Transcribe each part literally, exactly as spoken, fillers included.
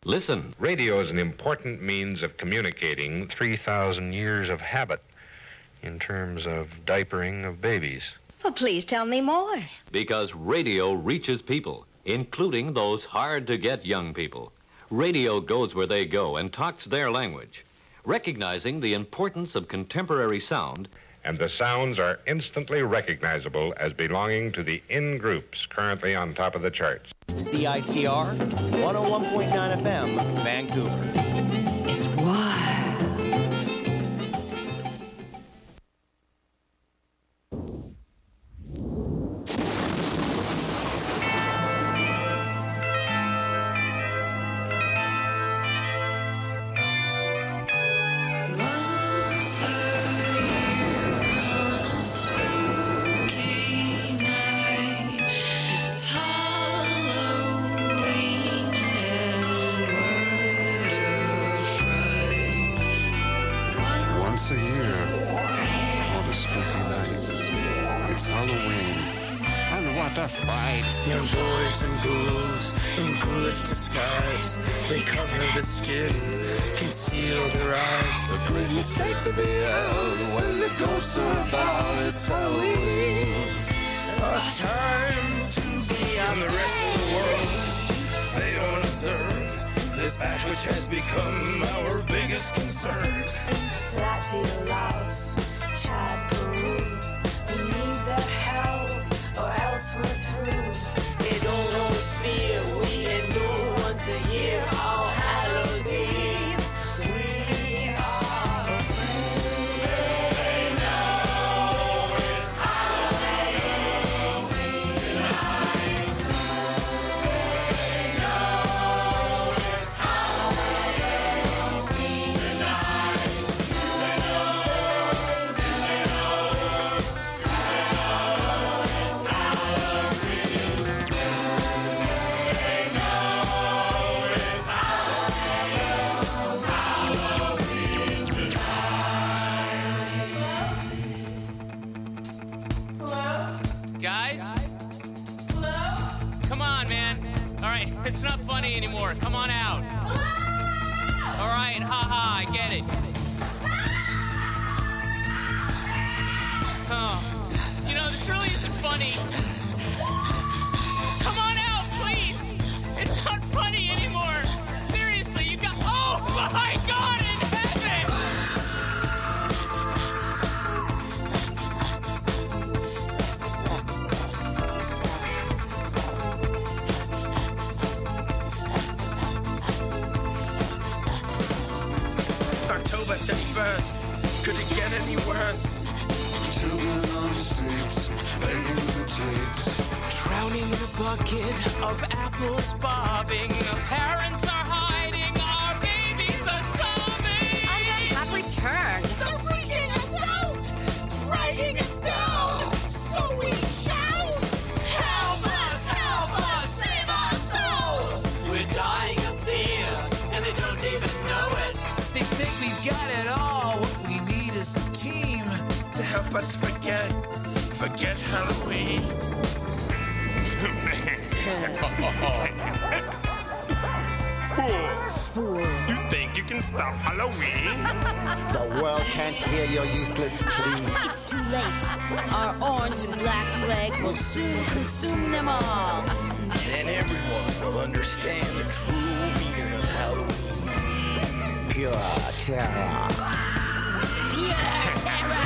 Listen. Radio is an important means of communicating. three thousand years of habit in terms of diapering of babies. Well, please tell me more. Because radio reaches people, including those hard-to-get young people. Radio goes where they go and talks their language, recognizing the importance of contemporary sound. And the sounds are instantly recognizable as belonging to the in-groups currently on top of the charts. C I T R, one oh one point nine F M, Vancouver. It's wild. Young boys and ghouls in ghoulish disguise. They cover the skin, conceal their eyes. A great mistake to be held when the ghosts are about. It's Halloween, a time to be on the rest of the world. They don't observe this act which has become our biggest concern. Latvia, Laos, Chad, Peru. We need their help, or else we're through. They don't know the fear we endure once a year. All Hallows Eve, we are afraid. They know it's Halloween tonight. They know it's Halloween tonight. They know, they know, they know it's Halloween. Guys? Hello? Come on, man. All right, it's not funny anymore. Come on out. All right, haha, I get it. Oh, you know, this really isn't funny. Come on out, please. It's not funny anymore. Seriously, you got... Oh, my God in heaven! It's October thirty-first. Could it get any worse? Children on the streets, begging for treats. Drowning in a bucket of apples bobbing. Parents are hiding. Our babies are sobbing. I have returned. They're freaking us out! Dragging us down! So we shout! Help us! Help us! Save our souls! We're dying of fear, and they don't even know it. They think we've got it all. What we need is a team to help us forget, forget Halloween. Fools. Fools. You think you can stop Halloween? The world can't hear your useless plea. It's too late. Our orange and black plague will soon consume them all. Then everyone will understand the true meaning of Halloween. Pure terror. Pure terror!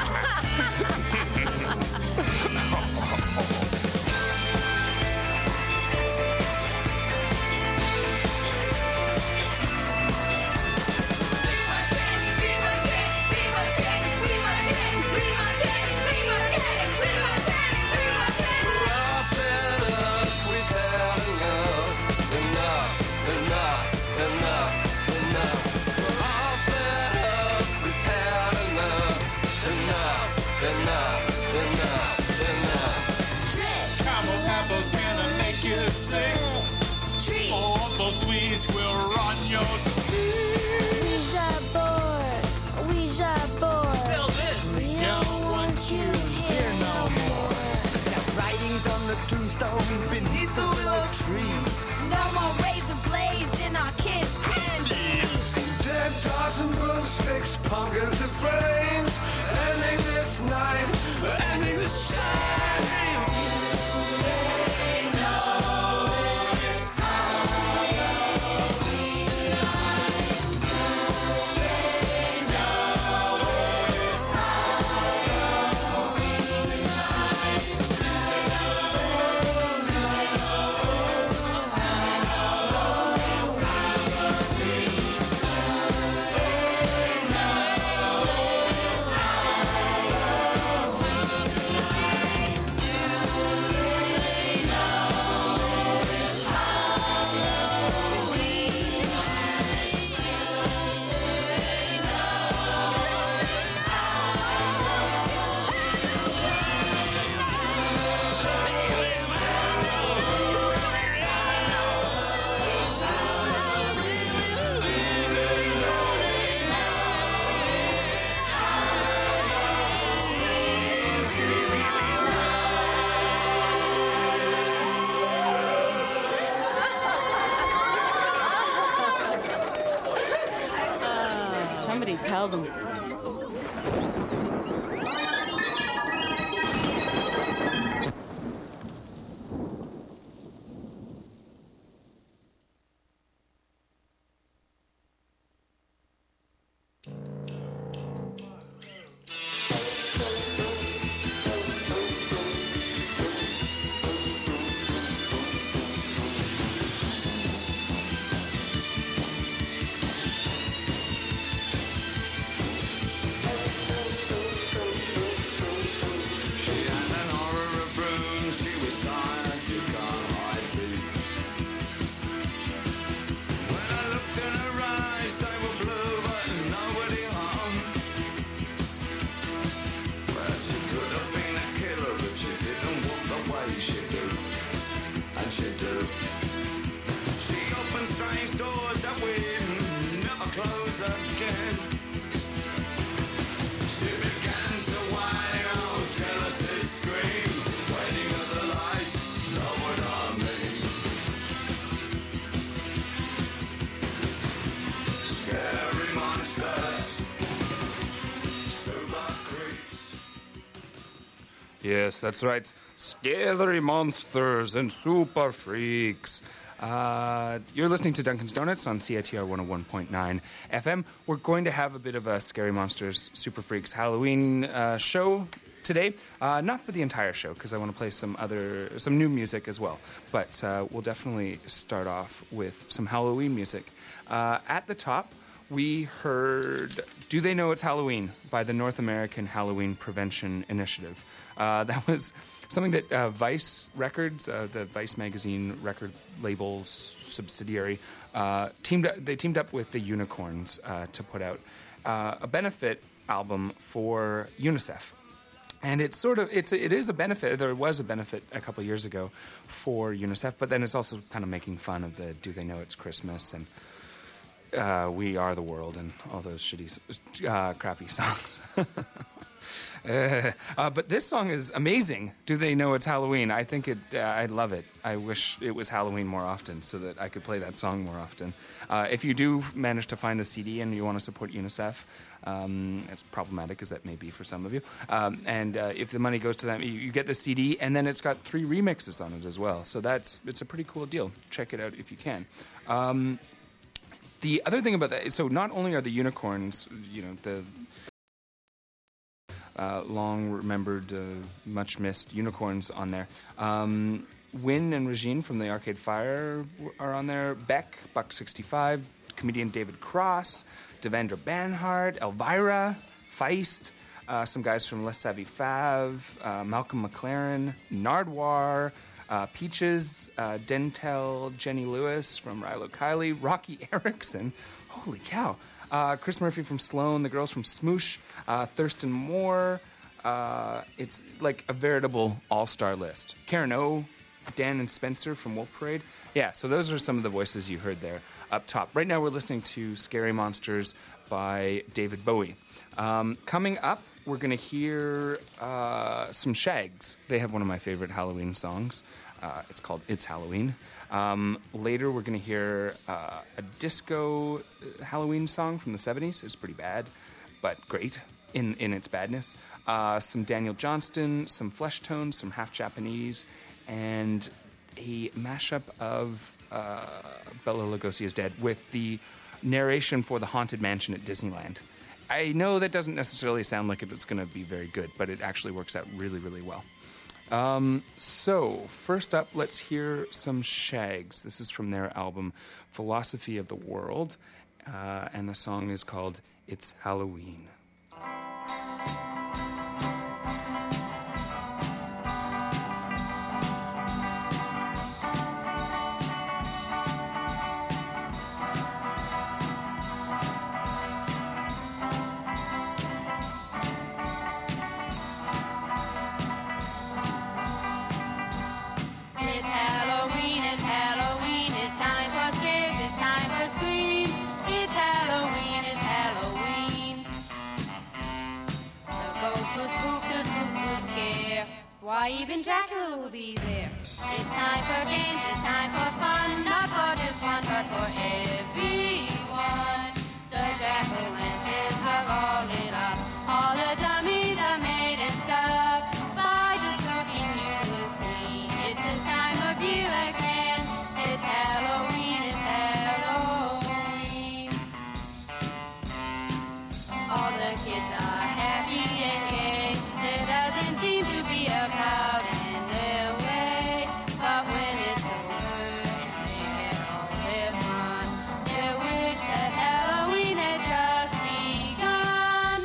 All those weeds will run your teeth. Ouija board, Ouija board. Spell this. We don't want you here no more. Got writings on the tombstone beneath the willow tree. No more razor blades in our kitchen. pumpkins and flames, ending this night, ending the shame. They know it's Halloween tonight. They know it's Halloween tonight. Somebody tell them. Yes, that's right. Scary monsters and super freaks. Uh, you're listening to Duncan's Donuts on C I T R one oh one point nine F M. We're going to have a bit of a Scary Monsters, Super Freaks Halloween uh, show today. Uh, not for the entire show, because I want to play some other, some new music as well. But uh, we'll definitely start off with some Halloween music. Uh, at the top, we heard Do They Know It's Halloween by the North American Halloween Prevention Initiative. Uh, that was something that uh, Vice Records, uh, the Vice magazine record label subsidiary, uh, teamed up, they teamed up with the Unicorns uh, to put out uh, a benefit album for UNICEF. And it's sort of, it's a, it is a benefit, there was a benefit a couple years ago for UNICEF, but then it's also kind of making fun of the Do They Know It's Christmas and uh, We Are the World and all those shitty, uh, crappy songs. Uh, uh, but this song is amazing. Do They Know It's Halloween? I think it. Uh, I love it. I wish it was Halloween more often so that I could play that song more often. Uh, if you do manage to find the C D and you want to support UNICEF, um, it's problematic as that may be for some of you. Um, and uh, if the money goes to them, you, you get the C D, and then it's got three remixes on it as well. So that's it's a pretty cool deal. Check it out if you can. Um, the other thing about that is, so not only are the Unicorns, you know, the Uh, long-remembered, uh, much-missed Unicorns on there. Um, Wynn and Regine from the Arcade Fire are on there. Beck, Buck sixty-five, comedian David Cross, Devendra Banhart, Elvira, Feist, uh, some guys from Les Savy Fav, uh, Malcolm McLaren, Nardwar, uh, Peaches, uh, Dentel, Jenny Lewis from Rilo Kiley, Rocky Erickson. Holy cow. Uh, Chris Murphy from Sloan, the girls from Smoosh, uh, Thurston Moore. Uh, it's like a veritable all-star list. Karen O, Dan and Spencer from Wolf Parade. Yeah, so those are some of the voices you heard there up top. Right now we're listening to Scary Monsters by David Bowie. Um, coming up, we're going to hear uh, some Shags. They have one of my favorite Halloween songs. Uh, it's called It's Halloween. Um, later, we're going to hear uh, a disco Halloween song from the seventies. It's pretty bad. but great in, in its badness. Uh, some Daniel Johnston, some Flesh Tones, some Half Japanese, and a mashup of uh, Bela Lugosi is Dead with the narration for the Haunted Mansion at Disneyland. I know that doesn't necessarily sound like it's going to be very good, but it actually works out really, really well. Um, so, first up, let's hear some Shags. This is from their album, Philosophy of the World, uh, and the song is called It's Halloween. Why, even Dracula will be there. It's time for games, it's time for fun, not for just one, but for everyone. The jack-o'-lanterns are all lit up, all the dummies are made and stuff. By just looking you will see, it's this time of year again. It's Halloween, it's Halloween. All the kids are happy and gay, there doesn't seem to be a crowd in their way. But when it's over and they had all their fun, they wish that Halloween had just begun.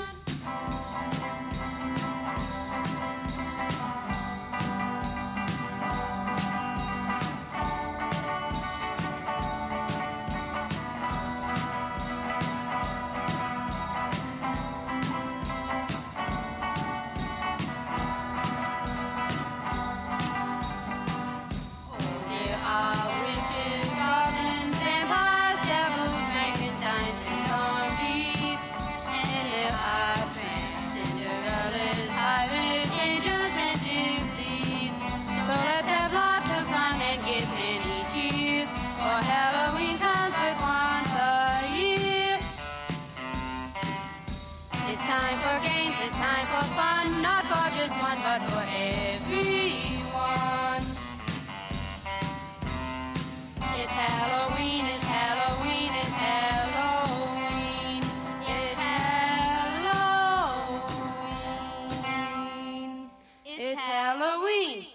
It's time for fun, not for just one, but for everyone. It's Halloween, it's Halloween, it's Halloween. It's Halloween. It's Halloween.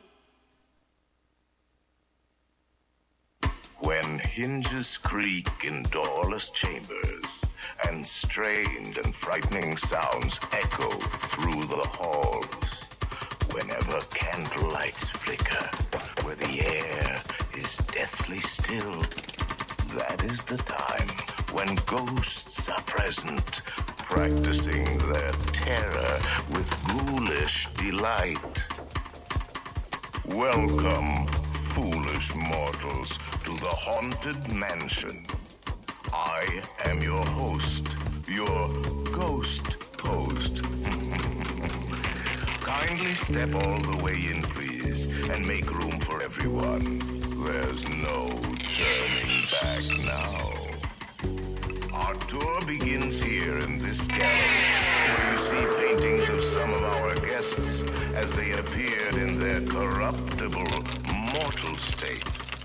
When hinges creak in doorless chambers, and strange and frightening sounds echo through the halls. Whenever candlelights flicker, where the air is deathly still, that is the time when ghosts are present, practicing their terror with ghoulish delight. Welcome, foolish mortals, to the Haunted Mansion. I am your host, your ghost host. Kindly step all the way in, please, and make room for everyone. There's no turning back now. Our tour begins here in this gallery, where you see paintings of some of our guests as they appeared in their corruptible, mortal state.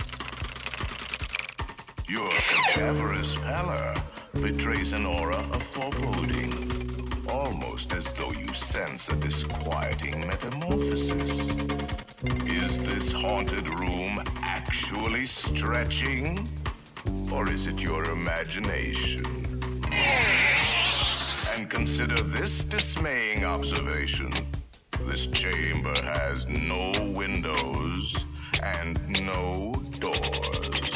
Your cadaverous pallor betrays an aura of foreboding, almost as though you sense a disquieting metamorphosis. Is this haunted room actually stretching, or is it your imagination? And consider this dismaying observation. This chamber has no windows and no doors.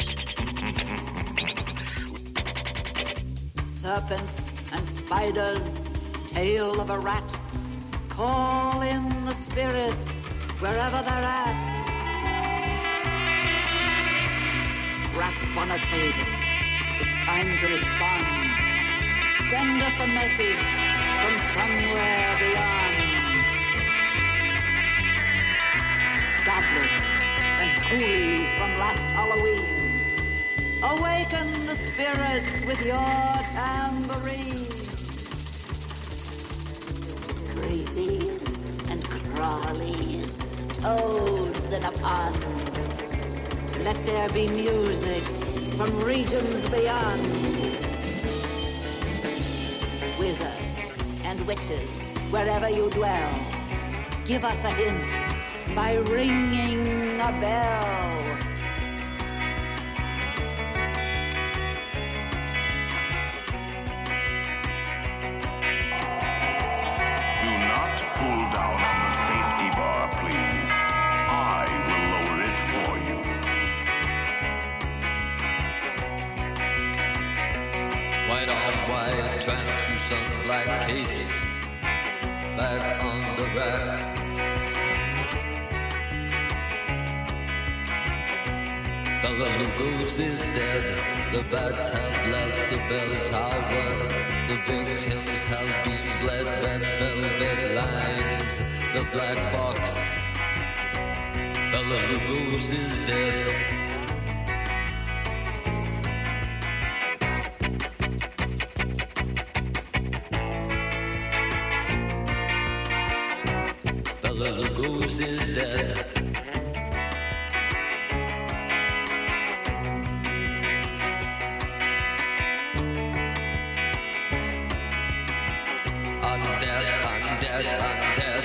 Serpents and spiders, tail of a rat, call in the spirits wherever they're at. Rap on a table, it's time to respond. Send us a message from somewhere beyond. Goblins and ghoulies from last Halloween, awaken the spirits with your tambourine. goosies and crawlies, toads in a pond. Let there be music from regions beyond. Wizards and witches, wherever you dwell, give us a hint by ringing a bell. Do not pull down on the safety bar, please. I will lower it for you. White on white, translucent black capes, back on the rack. Bela Lugos is dead, the bats have left the bell tower. The victims have been bled, red velvet lines, the black box. Bela Lugos is dead. Bela Lugos is dead. I'm dead, I'm dead, I'm dead.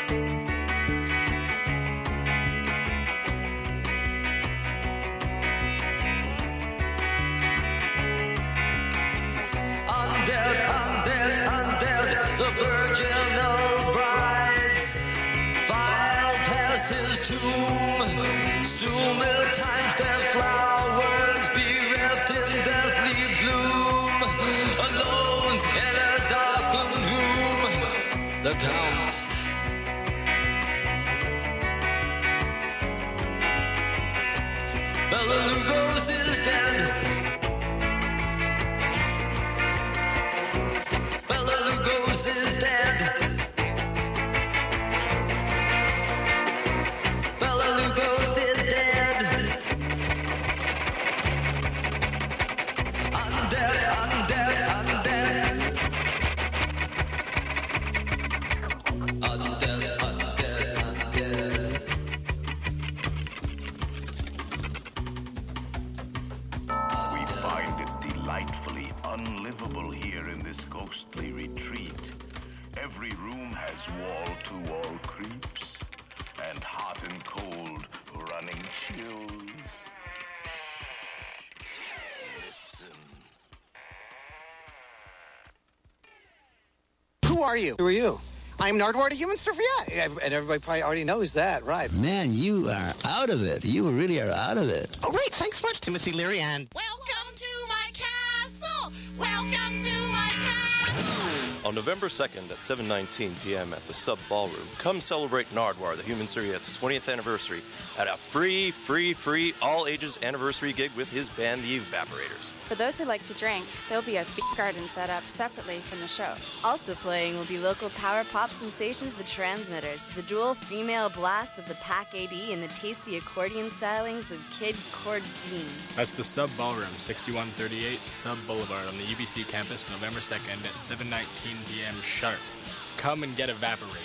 I'm dead, I'm dead, I'm dead. The virginal brides file past his tomb. Stewed times their flowers bereft in deathly bloom. Alone in a darkened room, the Count. Bela Lugos is dead. Bela Lugos is dead. Bela Lugos is dead. I'm dead, I'm dead, I'm dead. I'm dead, I'm dead, I'm dead. We find it delightfully unlivable here in this ghostly retreat. Every room has wall-to-wall creeps and hot and cold running chills. Listen. Who are you? Who are you? I'm Nardwuar, the Human Serviette. And everybody probably already knows that, right? Man, you are out of it. You really are out of it. Oh, great. Thanks much, Timothy Leary. And Welcome to my castle. Welcome to my castle. On November second at seven nineteen p.m. at the Sub Ballroom, come celebrate Nardwuar, the Human Serviette's twentieth anniversary at a free, free, free all-ages anniversary gig with his band, The Evaporators. For those who like to drink, there'll be a beer garden set up separately from the show. Also playing will be local power pop sensations, The Transmitters, the dual female blast of the Pack A D, and the tasty accordion stylings of Kid Cordine. That's the Sub Ballroom, sixty-one thirty-eight Sub Boulevard on the U B C campus, November second at seven nineteen p.m. sharp. Come and get evaporated.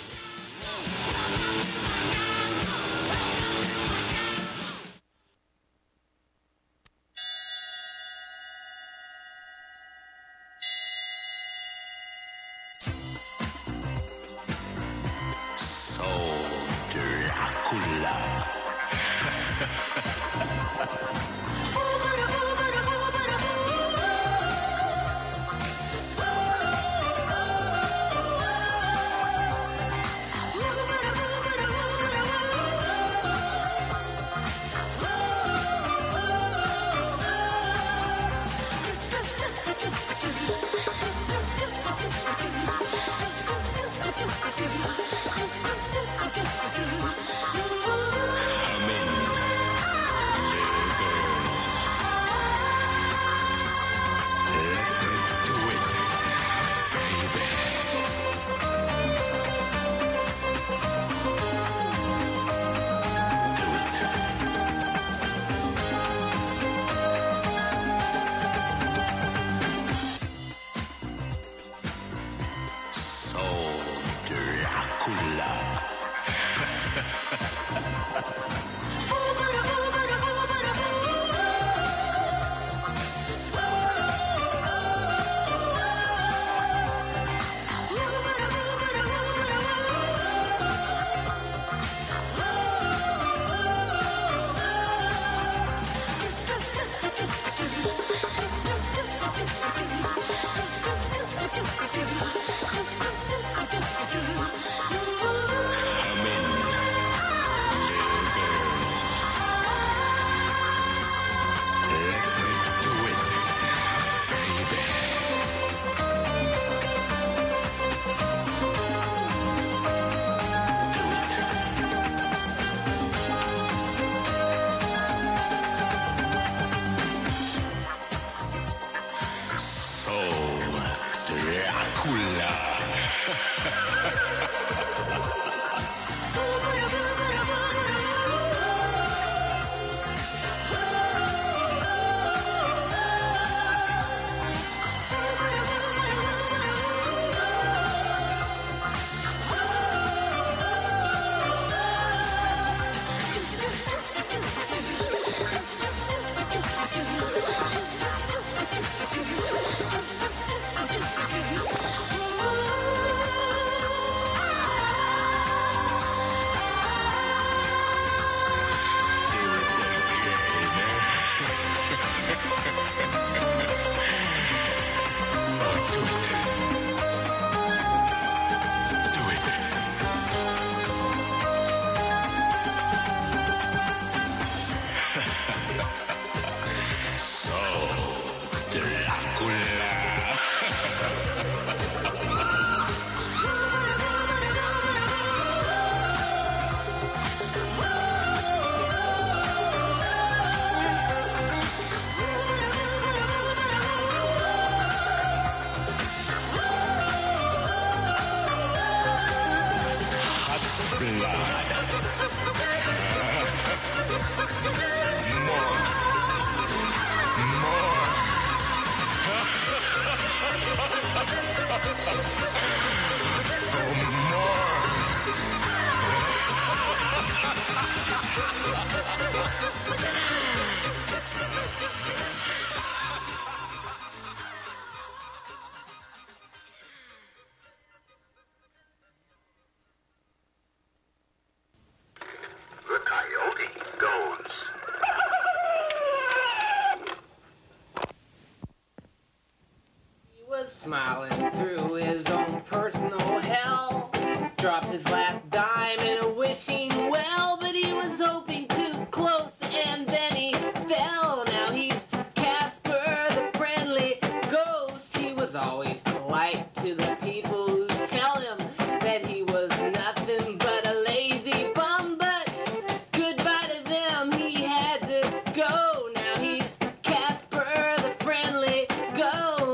Smiling through his own personal hell, dropped his last dime in a wishing well, but he was hoping too close and then he fell. Now he's Casper the friendly ghost. He was always polite to the people who tell him that he was nothing but a lazy bum, but goodbye to them, he had to go. Now he's Casper the friendly ghost.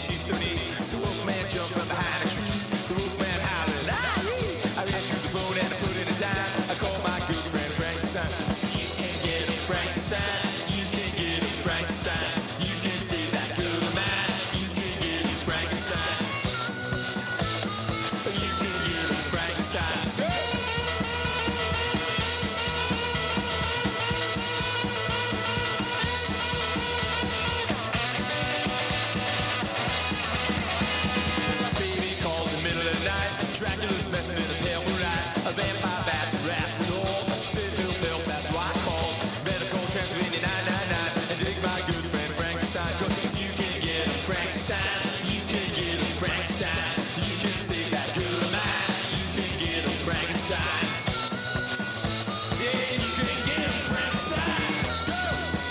she's so neat. The wolfman jumped from behind a tree. The wolfman howling, ah! I ran to the phone and I put in a dime. I called my good friend Frankenstein. You can get him, Frankenstein. You can get him, Frankenstein. You can save that girl of mine. You can get him, Frankenstein. You can get him, Frankenstein. Dracula's messing in the pale moonlight. A vampire bats and rats and all. Shit, little pill, that's why I called. Better call Transylvania nine nine nine and dig my good friend Frankenstein. Cause you can get him, Frankenstein. You can get him, Frankenstein. You can save that girl of mine. You can get him, Frankenstein. Yeah, you can get him, Frankenstein. Go!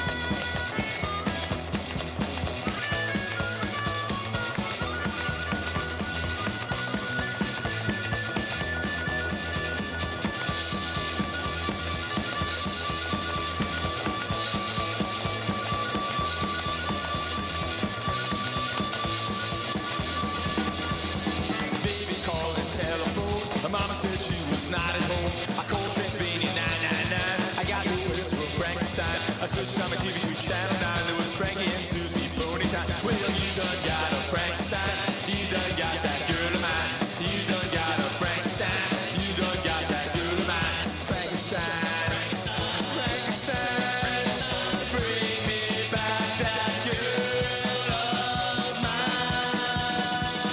Mama said she was not at home. I called Transylvania nine nine nine. I got the words from Frankenstein. I switched on my T V to Channel nine. There was Frankie and Susie's pony time. Well, you done got a Frankenstein. You done got that girl of mine. You done got a Frankenstein. You done got that girl of mine. Frankenstein. Frankenstein. Bring me back that girl of mine.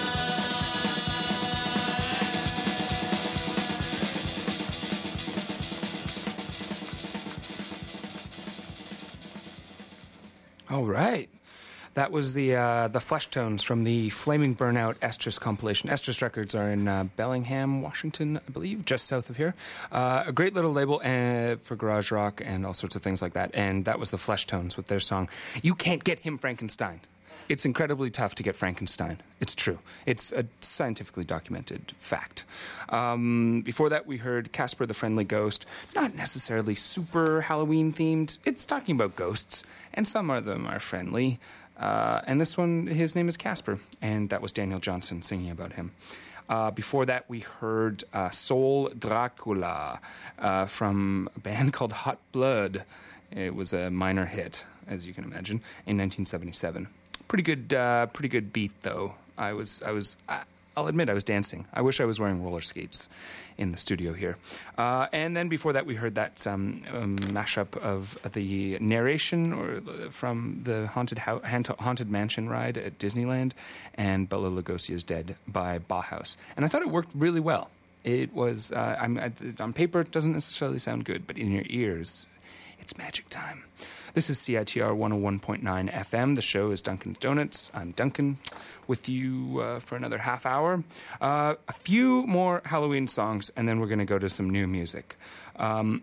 All right. That was the uh, the Flesh Tones from the Flaming Burnout Estrus compilation. Estrus Records are in uh, Bellingham, Washington, I believe, just south of here. Uh, a great little label uh, for garage rock and all sorts of things like that. And that was the Flesh Tones with their song, You Can't Get Him, Frankenstein. It's incredibly tough to get Frankenstein. It's true. It's a scientifically documented fact. Um, before that, we heard Casper the Friendly Ghost. Not necessarily super Halloween-themed. It's talking about ghosts, and some of them are friendly. Uh, and this one, his name is Casper, and that was Daniel Johnson singing about him. Uh, before that, we heard uh, Soul Dracula uh, from a band called Hot Blood. It was a minor hit, as you can imagine, in nineteen seventy-seven. Pretty good, uh, pretty good beat though. I was, I was, I, I'll admit, I was dancing. I wish I was wearing roller skates in the studio here. Uh, and then before that, we heard that um, um, mashup of the narration or from the haunted ho- haunted mansion ride at Disneyland and Bela Lugosi's Dead by Bauhaus. And I thought it worked really well. It was uh, I'm, on paper, it doesn't necessarily sound good, but in your ears, it's magic time. This is C I T R one oh one point nine F M. The show is Duncan's Donuts. I'm Duncan with you uh, for another half hour. Uh, a few more Halloween songs, and then we're going to go to some new music. Um,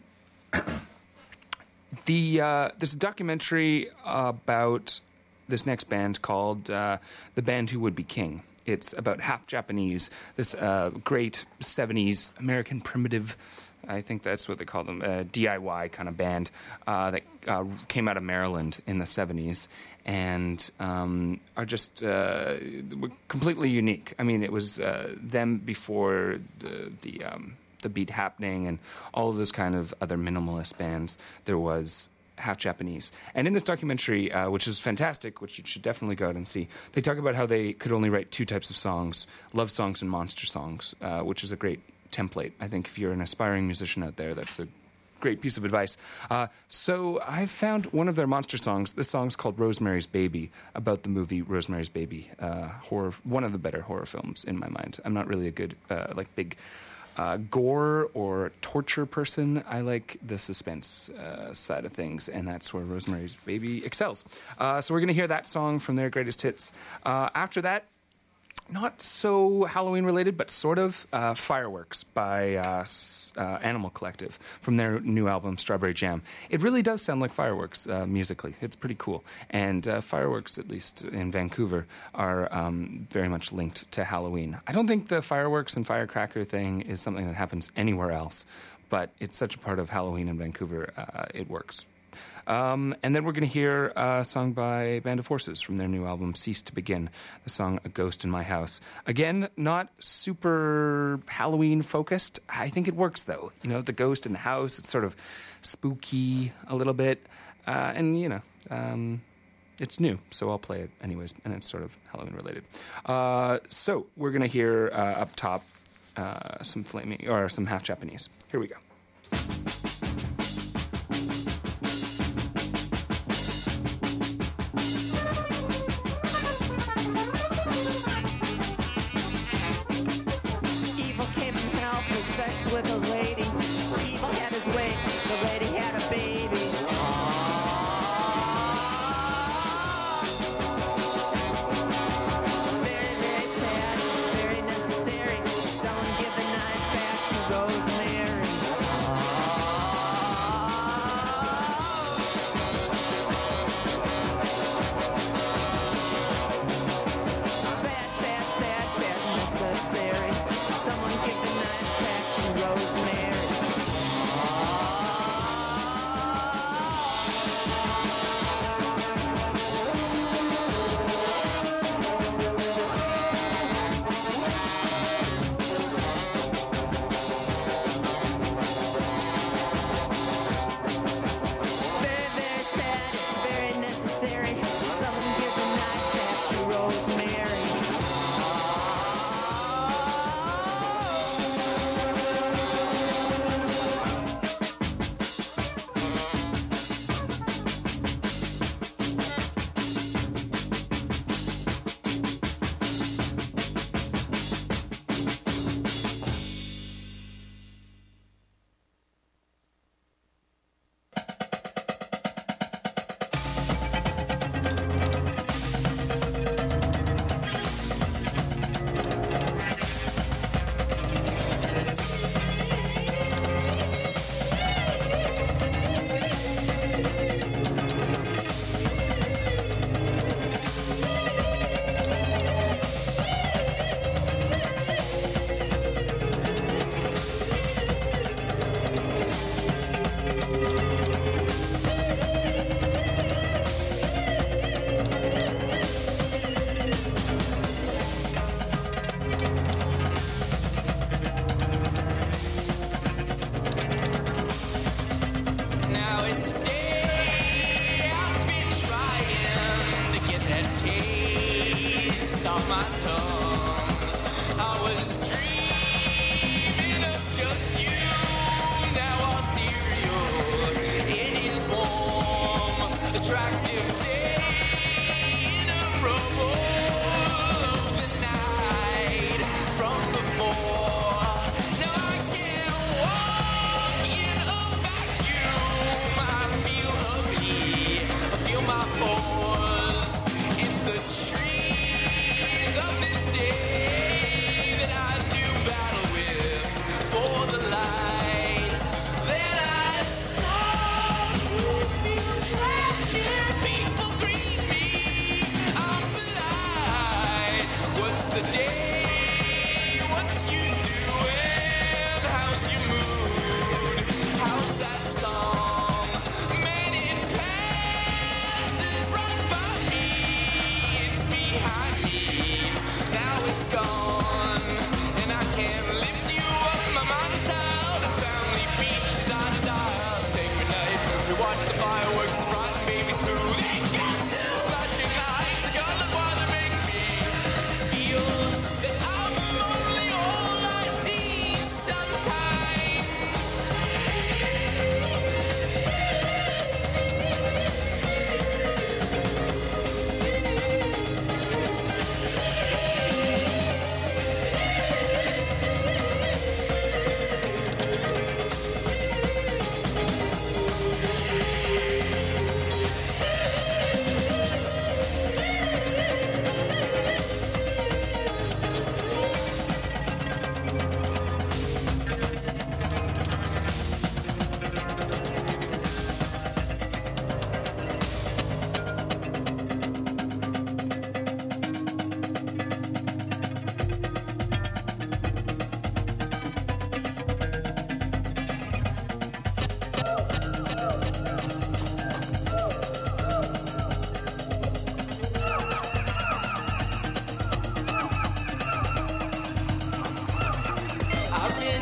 the uh, There's a documentary about this next band called uh, The Band Who Would Be King. It's about half Japanese, this uh, great seventies American primitive, I think that's what they call them, a D I Y kind of band uh, that uh, came out of Maryland in the seventies and um, are just uh, completely unique. I mean, it was uh, them before the the, um, the Beat Happening and all of those kind of other minimalist bands. There was half Japanese. And in this documentary, uh, which is fantastic, which you should definitely go out and see, they talk about how they could only write two types of songs, love songs and monster songs, uh, which is a great template. I think if you're an aspiring musician out there, that's a great piece of advice. Uh, so I found one of their monster songs. This song's called Rosemary's Baby, about the movie Rosemary's Baby. Uh, horror, one of the better horror films in my mind. I'm not really a good, uh, like, big uh, gore or torture person. I like the suspense uh, side of things, and that's where Rosemary's Baby excels. Uh, so we're going to hear that song from their greatest hits. Uh, after that, not so Halloween related, but sort of, uh, Fireworks by uh, uh, Animal Collective from their new album Strawberry Jam. It really does sound like Fireworks uh, musically. It's pretty cool. And uh, Fireworks, at least in Vancouver, are um, very much linked to Halloween. I don't think the fireworks and firecracker thing is something that happens anywhere else, but it's such a part of Halloween in Vancouver, uh, it works Um, and then we're going to hear a song by Band of Horses from their new album, Cease to Begin, the song A Ghost in My House. Again, not super Halloween-focused. I think it works, though. You know, the ghost in the house, it's sort of spooky a little bit. Uh, and, you know, um, it's new, so I'll play it anyways, and it's sort of Halloween-related. Uh, so we're going to hear uh, up top uh, some flaming, or some half-Japanese. Here we go. With a lady, evil had his way, the lady had a baby. It's very, very sad, it's very necessary. Someone give the knife back to Rosemary. Sad, sad, sad, sad, necessary. Someone give the knife back to Rosemary. It's very, very sad, it's very necessary. Someone give the knife back to Rosemary. Now it's day I've been trying to get that taste off my tongue. I was dreaming of just you. Now our cereal, it is warm, attractive day in a row of the night from before. Now I can't walk in a vacuum. I feel ugly, I feel my pores. It's the trees of this day that I do battle with for the light. Then I start to feel tragic. People greet me, I'm blind. What's the day? What's you doing? How's your mood? How's that song? Man, it passes right by me. It's behind me. Now it's gone. And I can't lift you up. My mind is tired. It's family beach is our desire. Say goodnight. We watch the fireworks, the rotten babies through. They got to flashing lights. The color why they make me feel that I'm only all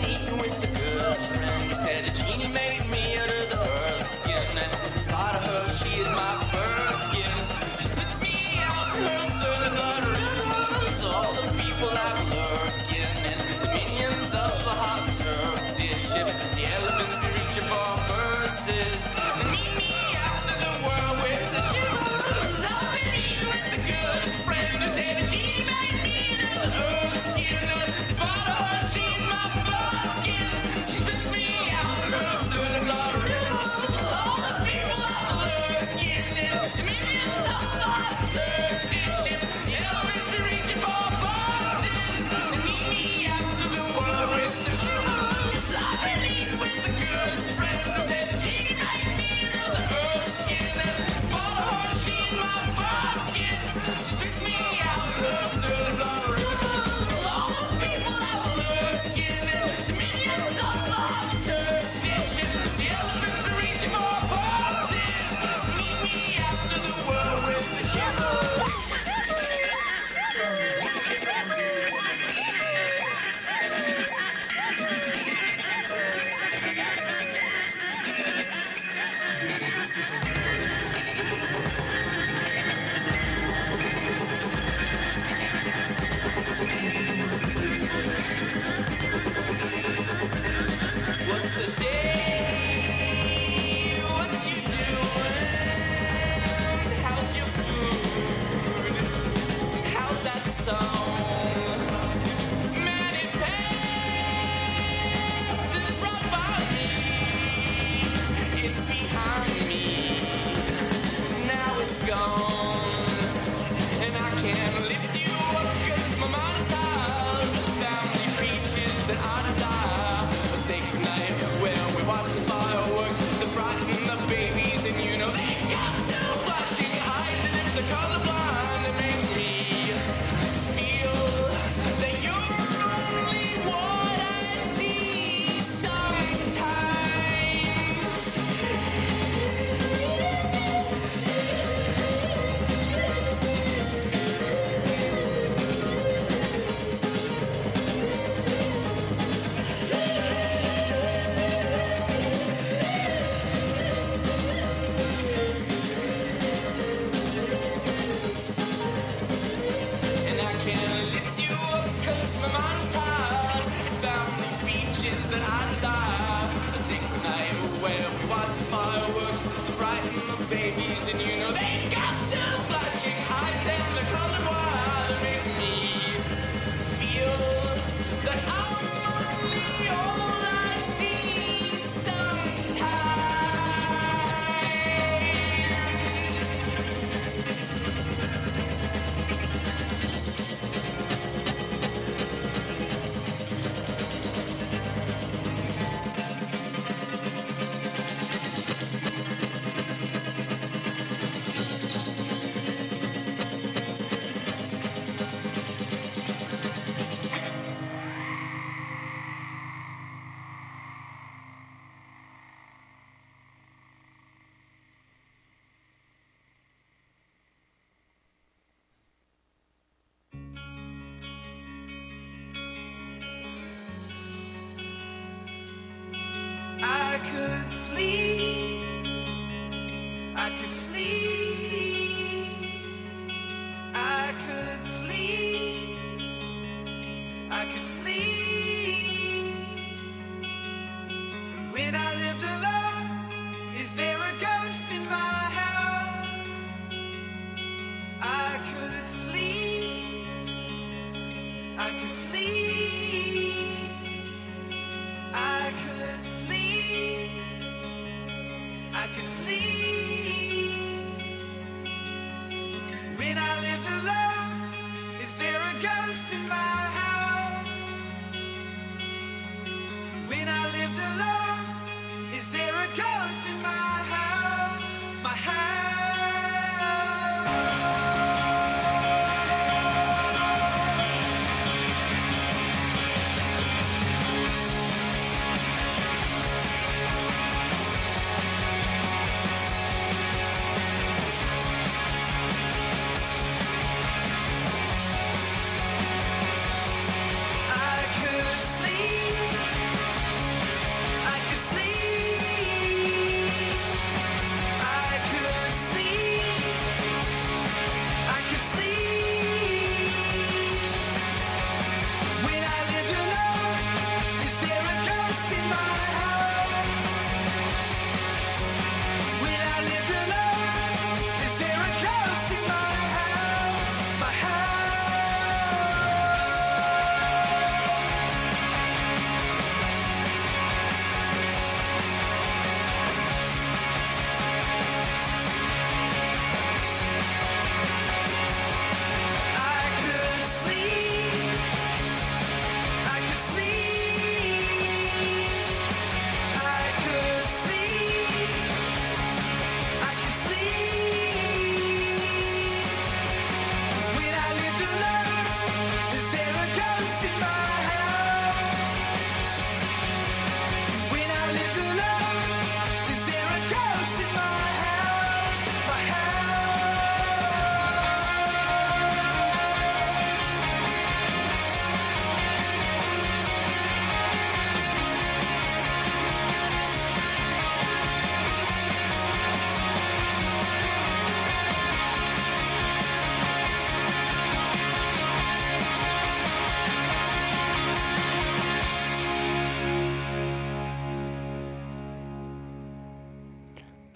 eating with a good friend. He said a genie made me out of the earth's skin, and in spite of her, she is my birth gift. She spits me out in her certain blood rivers. All the people I'm lurking, and the minions of the hot Turkish ship. The elephants be reaching for purses. They meet me out in the world with the shivers. I've been eating with the good friend. Who said a genie made me out of the earth's skin. In spite of her, she's my birth gift. She spits me out in her certain blood rivers. All the people I'm lurking, and the minions of the hot Turkish ship. The elephants be reaching for purses. They meet me out in the world with the shivers. I've been eating with the good friend. Who said a genie made me out of the earth's skin. In spite of her, she's my birth gift. She spits me out in her certain blood rivers. All the people I'm lurking, and the minions of the hot Turkish ship. The elephants be reaching for purses. Meet me after the world with the shivers. What's the day? What you doing? How's your food? How's that song? Many paces run by me. It's behind me. Now it's gone. And I can't lift you up 'cause my mind is tired. Those family beaches that I desire. A safe night where we watch the fireworks that frighten the babies, and you know they got two flashing eyes, and if they're colorblind, they make me feel that you're only what I see sometimes. And I can't lift you up 'cause my mind's tired. It's family beaches that I desire. A sacred night where we watch the fireworks that frighten the babies, and you know they got two flashing eyes, and the color wild to make me feel that I'm only all I see sometimes. I could sleep, I could sleep, I could sleep, I could sleep. When I lived alone, is there a ghost in my house? I could sleep, I could sleep, I could sleep, I could sleep. When I lived alone, is there a ghost in my house? When I lived alone, is there a ghost in my house? My house.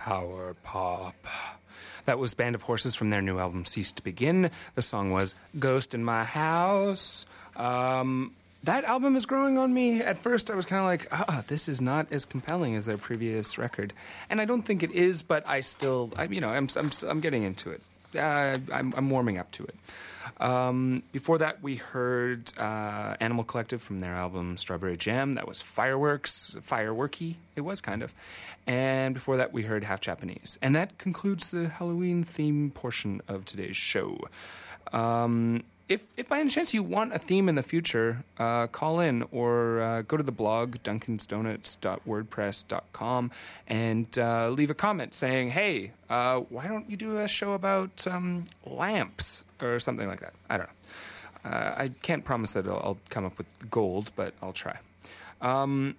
power pop. That was Band of Horses from their new album, Cease to Begin. The song was Ghost in My House. Um, that album is growing on me. At first, I was kind of like, ah, this is not as compelling as their previous record. And I don't think it is, but I still, I, you know, I'm, I'm, I'm getting into it. Uh, I'm, I'm warming up to it. Um, before that, we heard uh, Animal Collective from their album Strawberry Jam. That was fireworks, fireworky. It was kind of. And before that, we heard Half Japanese. And that concludes the Halloween theme portion of today's show. Um, if, if by any chance you want a theme in the future, uh, call in or uh, go to the blog, duncans donuts dot wordpress dot com, and uh, leave a comment saying, hey, uh, why don't you do a show about um, lamps or something like that? I don't know. Uh, I can't promise that I'll, I'll come up with gold, but I'll try. Um,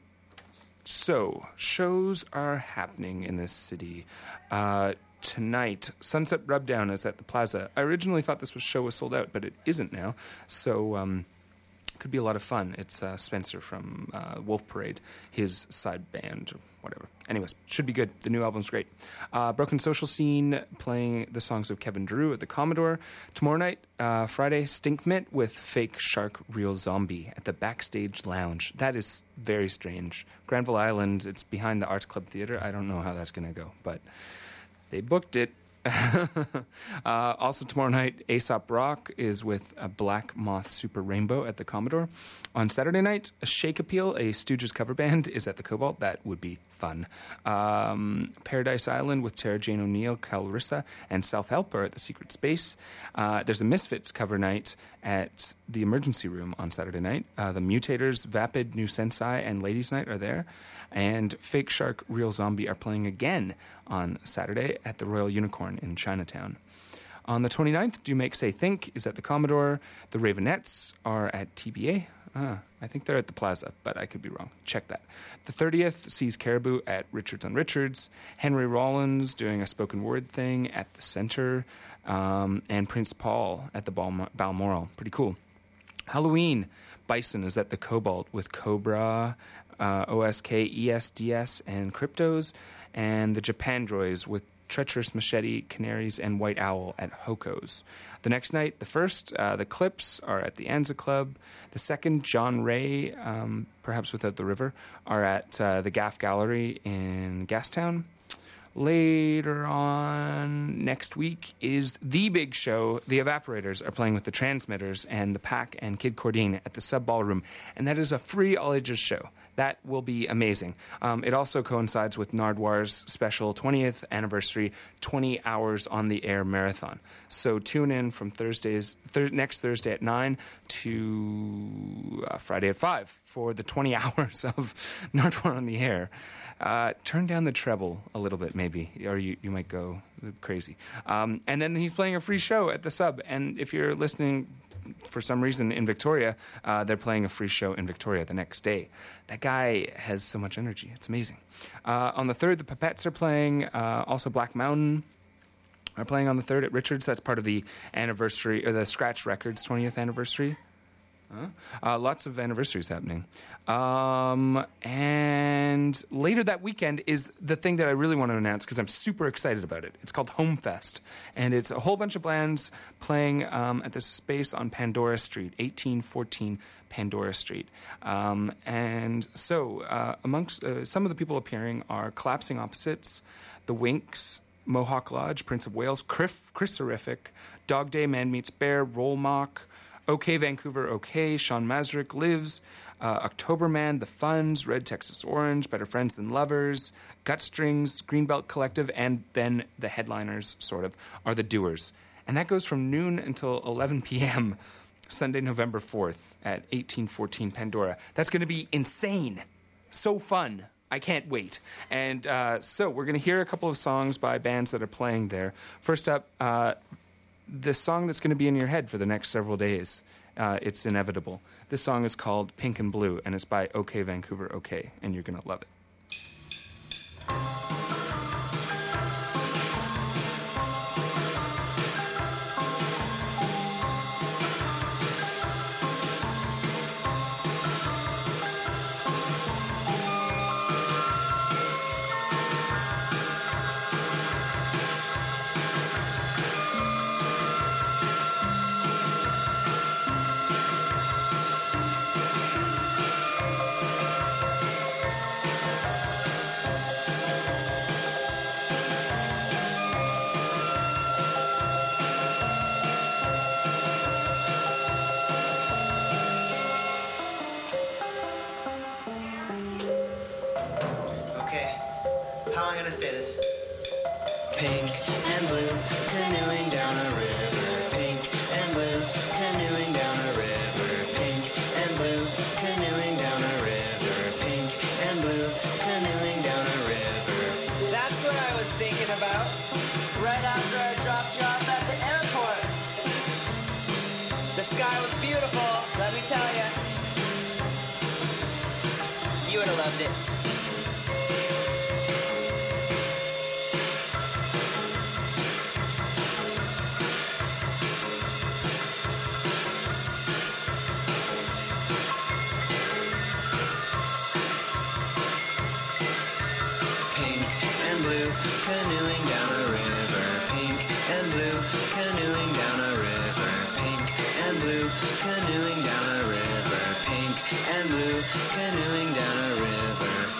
so, shows are happening in this city. Uh, Tonight, Sunset Rubdown is at the Plaza. I originally thought this was show was sold out, but it isn't now. So, um, could be a lot of fun. It's uh, Spencer from uh, Wolf Parade, his side band or whatever. Anyways, should be good. The new album's great. Uh, Broken Social Scene playing the songs of Kevin Drew at the Commodore. Tomorrow night, uh, Friday, Stinkmit with Fake Shark Real Zombie at the Backstage Lounge. That is very strange. Granville Island, it's behind the Arts Club Theater. I don't know how that's going to go, but they booked it. uh, also tomorrow night, Aesop Rock is with a Black Moth Super Rainbow at the Commodore. On Saturday night, Shake Appeal, a Stooges cover band, is at the Cobalt. That would be fun. Um, Paradise Island with Tara Jane O'Neill, Calrissa, and Self Help are at the Secret Space. Uh, there's a Misfits cover night at the Emergency Room on Saturday night. Uh, the Mutators, Vapid, New Sensei, and Ladies Night are there. And Fake Shark, Real Zombie are playing again on Saturday at the Royal Unicorn in Chinatown. On the twenty-ninth, Do Make Say Think is at the Commodore. The Ravenettes are at T B A. Ah, I think they're at the Plaza, but I could be wrong. Check that. The thirtieth sees Caribou at Richards on Richards. Henry Rollins doing a spoken word thing at the Center. Um, and Prince Paul at the Bal- Balmoral. Pretty cool. Halloween, Bison is at the Cobalt with Cobra, uh, O S K, E S D S, and Cryptos. And the Japandroids with Treacherous Machete, Canaries, and White Owl at Hoko's. The next night, the first, uh, the Clips are at the Anza Club. The second, John Ray, um, perhaps without the river, are at uh, the Gaff Gallery in Gastown. Later on next week is the big show. The Evaporators are playing with the Transmitters and the Pack and Kid Cordine at the Sub Ballroom, and that is a free all ages show. That will be amazing. Um, it also coincides with Nardwar's special twentieth anniversary twenty hours on the air marathon. So tune in from Thursdays thir- next Thursday at nine to uh, Friday at five for the twenty hours of Nardwar on the air. Uh, turn down the treble a little bit, maybe, or you, you might go crazy. Um, and then he's playing a free show at the Sub. And if you're listening for some reason in Victoria, uh, they're playing a free show in Victoria the next day. That guy has so much energy. It's amazing. Uh, on the third, the Pipettes are playing. Uh, also, Black Mountain are playing on the third at Richards. That's part of the anniversary, or the Scratch Records twentieth anniversary. Huh? Uh, lots of anniversaries happening. Um, and later that weekend is the thing that I really want to announce because I'm super excited about it. It's called Home Fest. And it's a whole bunch of bands playing um, at this space on Pandora Street, eighteen fourteen Pandora Street. Um, and so uh, amongst uh, some of the people appearing are Collapsing Opposites, The Winks, Mohawk Lodge, Prince of Wales, Chris, Chris Horrific, Dog Day, Man Meets Bear, Roll Mock, OK Vancouver, OK, Sean Masrick Lives, uh, Octoberman, The Funds, Red Texas Orange, Better Friends Than Lovers, Gutstrings, Greenbelt Collective, and then the headliners, sort of, are The Doers. And that goes from noon until eleven p.m. Sunday, November fourth at eighteen fourteen Pandora. That's going to be insane. So fun. I can't wait. And uh, so we're going to hear a couple of songs by bands that are playing there. First up, uh, the song that's going to be in your head for the next several days. Uh, it's inevitable. This song is called Pink and Blue, and it's by OK Vancouver, OK, and you're going to love it. say this. Pink and blue, canoeing down a river. Pink and blue, canoeing down a river. Pink and blue, canoeing down a river. Pink and blue, canoeing down a river. That's what I was thinking about. Right after I dropped you off at the airport. The sky was beautiful, let me tell you. You would have loved it. Pink and blue, canoeing down a river. Pink and blue, canoeing down a river. Pink and blue, canoeing down a river. Pink and blue, canoeing down a river.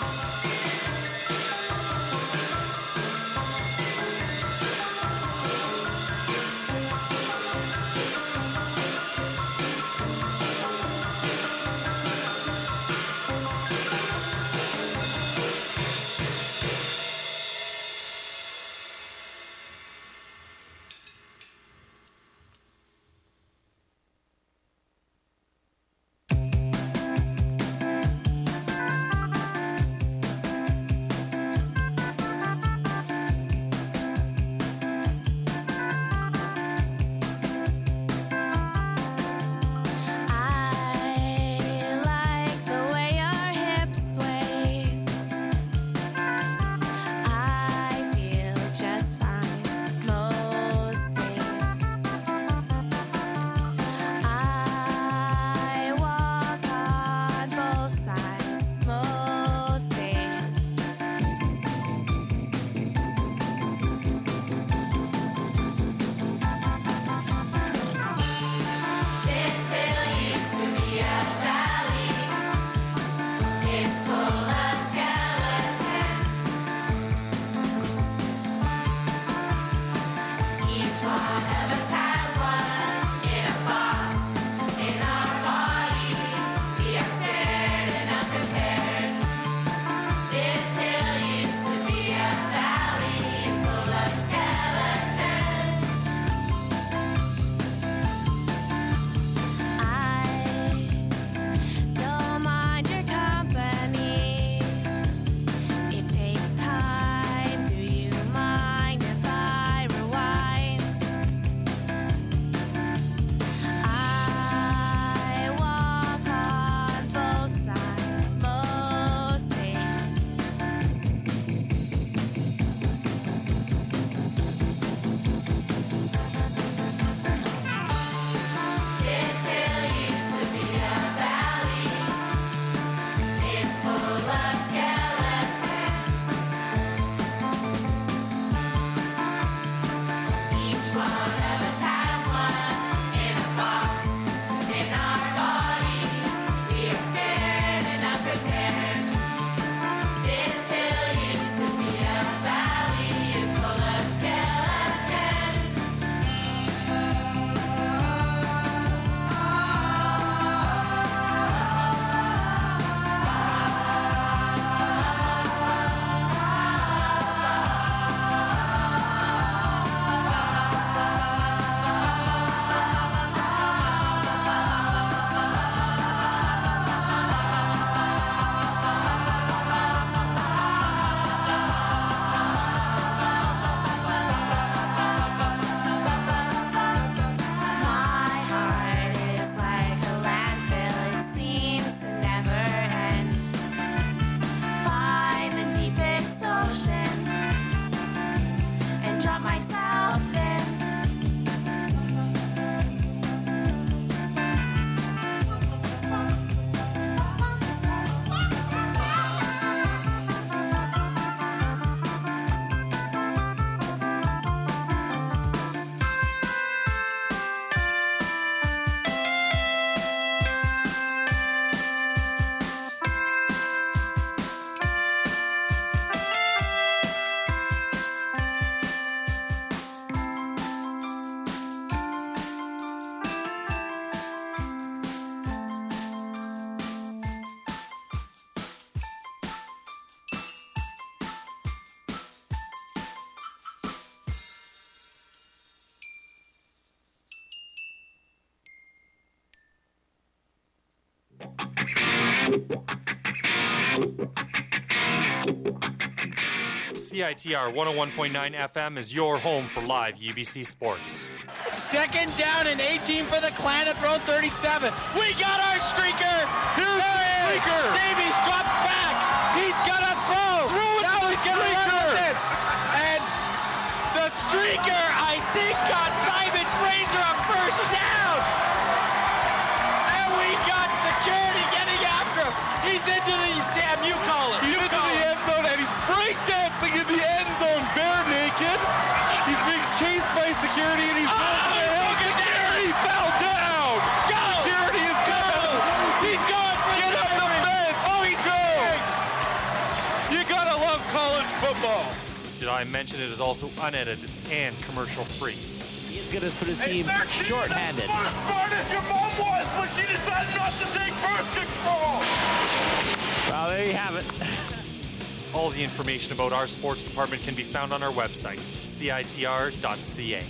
C I T R one oh one point nine F M is your home for live U B C sports. Second down and eighteen for the Clan at throw thirty-seven. We got our streaker. Here's there the streaker. Davies drops back. He's gonna throw. Throw it now he's gonna run with it. And the streaker, I think, got Simon Fraser a first down. And we got security getting after him. He's into the Sam. You call it. He's into the end zone and he's breakdancing in the end zone, bare naked. He's being chased by security and he's oh, going to security fell down. Go. Security is going. He's going for Get up the fence. Oh, he's going. You gotta love college football. Did I mention it is also unedited and commercial free? He's going to put his team short-handed. As smart as your mom was when she decided not to take birth control. Well, there you have it. All the information about our sports department can be found on our website, C I T R dot C A.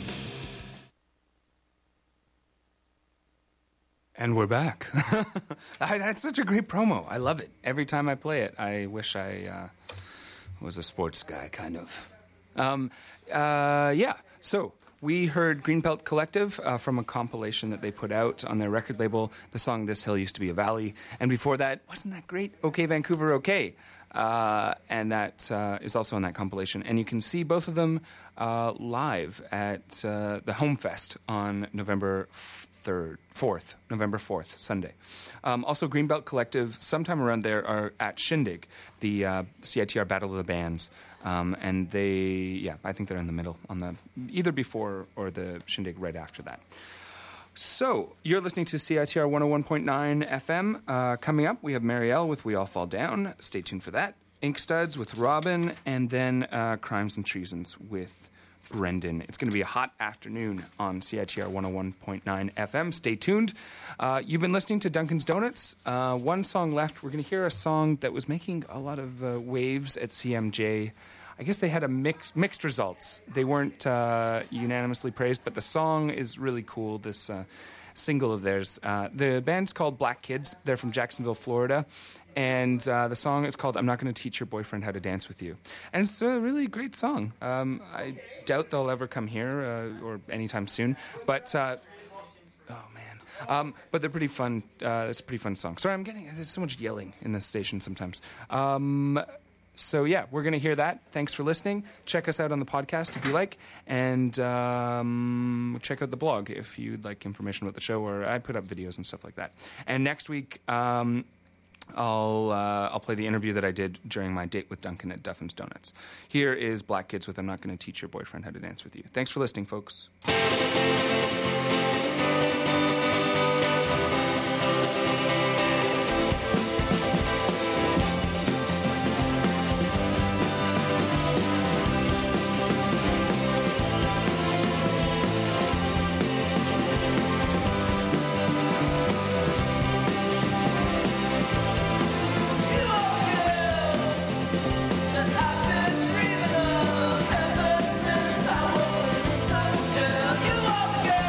And we're back. That's such a great promo. I love it. Every time I play it, I wish I uh, was a sports guy, kind of. Um, uh, yeah, so we heard Greenbelt Collective uh, from a compilation that they put out on their record label. The song This Hill Used to Be a Valley. And before that, wasn't that great? OK Vancouver, OK. Uh, and that uh, is also on that compilation. And you can see both of them uh, live at uh, the Home Fest on November third, fourth, November fourth, Sunday. Um, also, Greenbelt Collective, sometime around there, are at Shindig, the uh, C I T R Battle of the Bands. Um, and they, yeah, I think they're in the middle, on the either before or the Shindig right after that. So, you're listening to C I T R one oh one point nine F M. Uh, coming up, we have Marielle with We All Fall Down. Stay tuned for that. Ink Studs with Robin, and then uh, Crimes and Treasons with Brendan. It's going to be a hot afternoon on C I T R one oh one point nine F M. Stay tuned. Uh, you've been listening to Duncan's Donuts. Uh, one song left. We're going to hear a song that was making a lot of uh, waves at C M J. I guess they had a mix, mixed results. They weren't uh, unanimously praised, but the song is really cool, this uh, single of theirs. Uh, the band's called Black Kids. They're from Jacksonville, Florida. And uh, the song is called I'm Not Going to Teach Your Boyfriend How to Dance With You. And it's a really great song. Um, I doubt they'll ever come here uh, or anytime soon. But, uh, oh, man. Um, but they're pretty fun. Uh, it's a pretty fun song. Sorry, I'm getting, there's so much yelling in this station sometimes. Um... So, yeah, we're going to hear that. Thanks for listening. Check us out on the podcast if you like. And um, check out the blog if you'd like information about the show. Or I put up videos and stuff like that. And next week, um, I'll uh, I'll play the interview that I did during my date with Duncan at Duffin's Donuts. Here is Black Kids with I'm Not Going to Teach Your Boyfriend How to Dance With You. Thanks for listening, folks. Dreaming of ever since I was a young girl. You are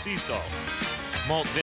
sea salt. Malt